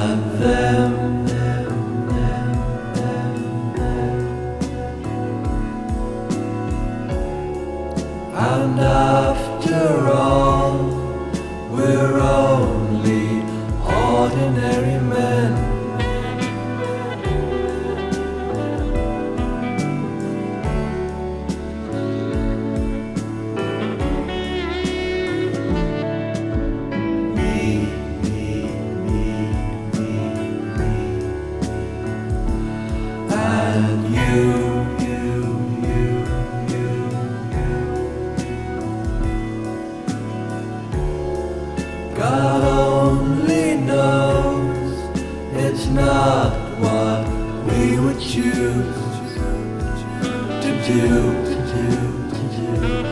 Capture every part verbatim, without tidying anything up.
and them, and after all, we're only ordinary men. Me, me, me, me, me, and you, you, you, you, you. God only knows it's not what we would choose to do, to do, to do.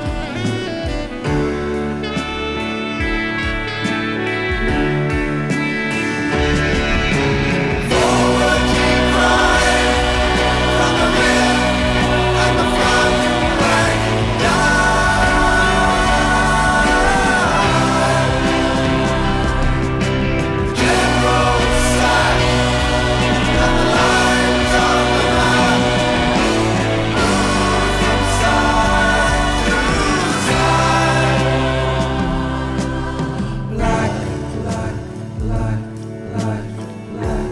Forward you cry, from the rear and the front rank down. General sack, and the lines on the map move from side to side. Black, black, black, black, black,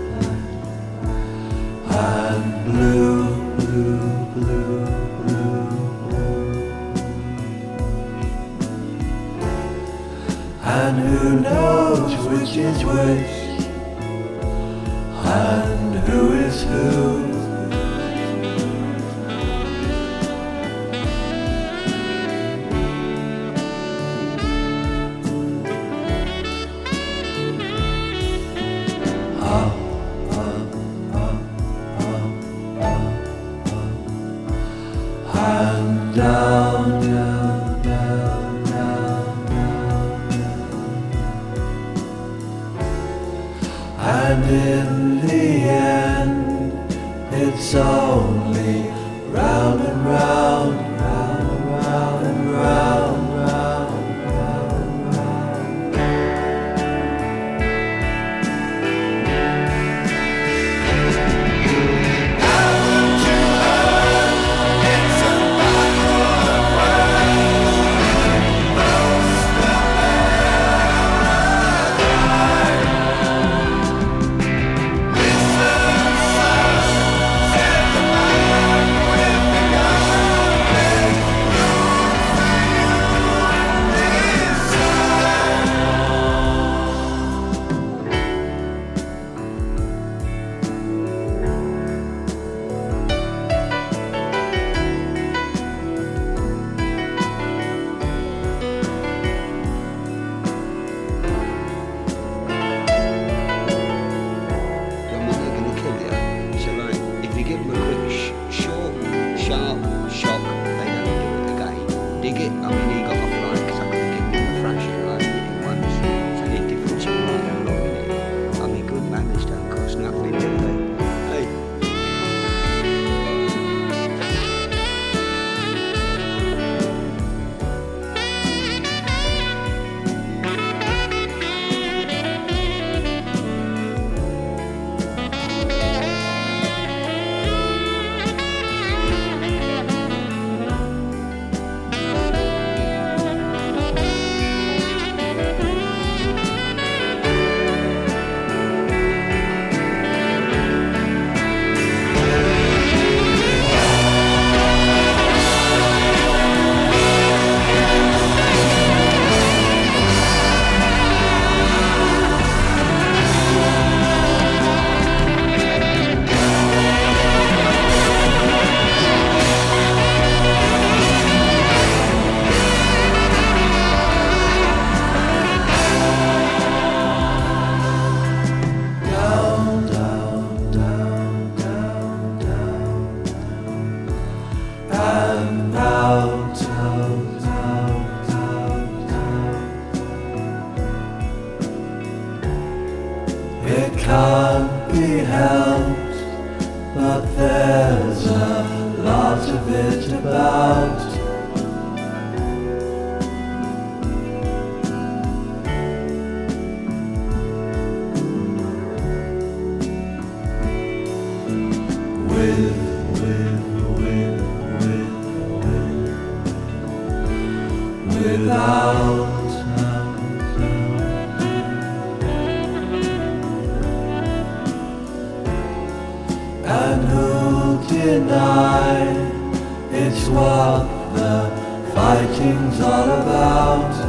black, and blue, blue, blue, blue, blue. And who knows which is which, and who is who. Up, up, up, up, up, up, and down, down, down, down, down, down. And in the end, it's only round and round, round and round and round, round, round, round. Haven't you heard? It's a battle of words. Most of Listen, sir, said the man with the gun. There's room for you inside. Your mother gonna kill you. So like, if you give them a quick, sh- short, sharp shock, they don't do it again. Dig it. I mean, he got off like, cause I could have given him a thrashing like hit him once. So the difference in right how long in it. I mean, good manners don't cost nothing, do they? Hey. Down, down, down, down, down, and out, out, out, out, out. It can't be helped, but there's a lot of it about. with, with, with, with, with, without. And who'll deny it's what the fighting's all about?